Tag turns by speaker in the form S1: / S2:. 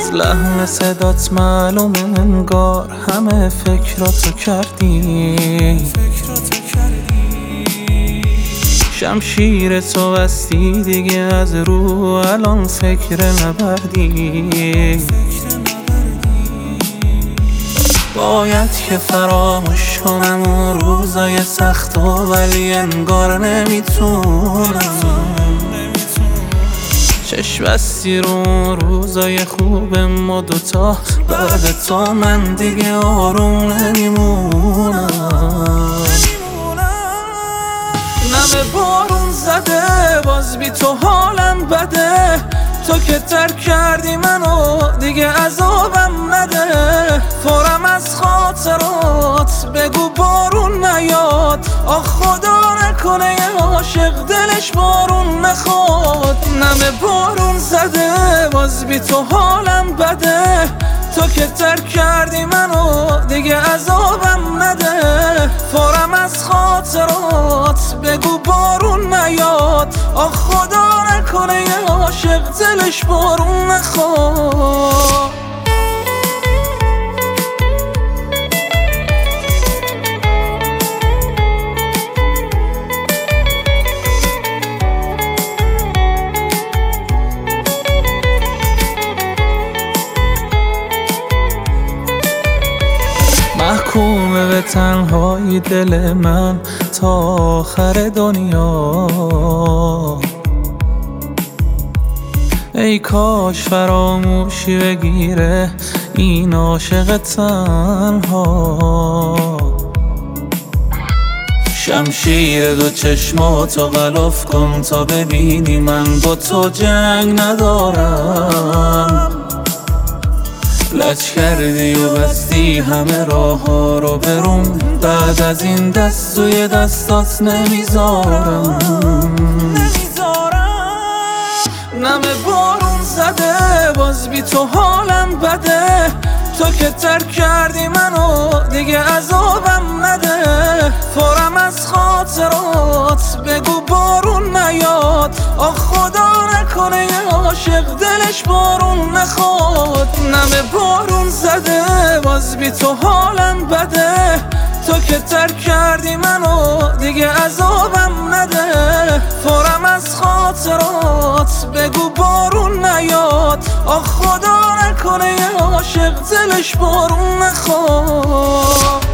S1: از لحن صدات معلوم انگار همه فکراتو کردی. شمشیر تو بستی دیگه از رو الان فکر نبردی. باید که فراموش کنم اون روزای سختو، ولی انگار نمیتونم. چشم بستی رو اون روزای خوب ما دوتا، بعد تو من دیگه آروم نمیمونم. نمه بارون زده باز بی تو حالم بده، تو که ترک کردی منو دیگه عذابم نده. پرم از خاطرات بگو بارون نیاد، آخ خدا نکنه یه عاشق دلش بارون نخواد. نمه بارون زده باز بی تو حالم بده، تو که ترک کردی منو دیگه عذابم نده. پرم از خاطرات بگو بارون نیاد، آخ خدا نکنه یه عاشق دلش بارون نخواد. محکومه به تنهایی دل من تا آخر دنیا. ای کاش فراموشی بگیره این عاشق تنها. شمشیر دو چشماتو غلاف کن تا ببینی من با تو جنگ ندارم. لج کردی و بستی همه راه ها رو بروم، بعد از این دست توی دستات نمیذارم. نمه بارون زده باز بی تو حالم بده، تو که ترک کردی منو دیگه عذابم نده. پرم از خاطرات بگو بارون نیاد، آخ خدا نکنه یه عاشق دلش بارون نخواد. نمه بارون زده باز بی تو حالم بده، تو که ترک کردی منو دیگه عذابم نده. پرم از خاطرات بگو بارون نیاد، آخ خدا نکنه یه عاشق دلش بارون نخواد.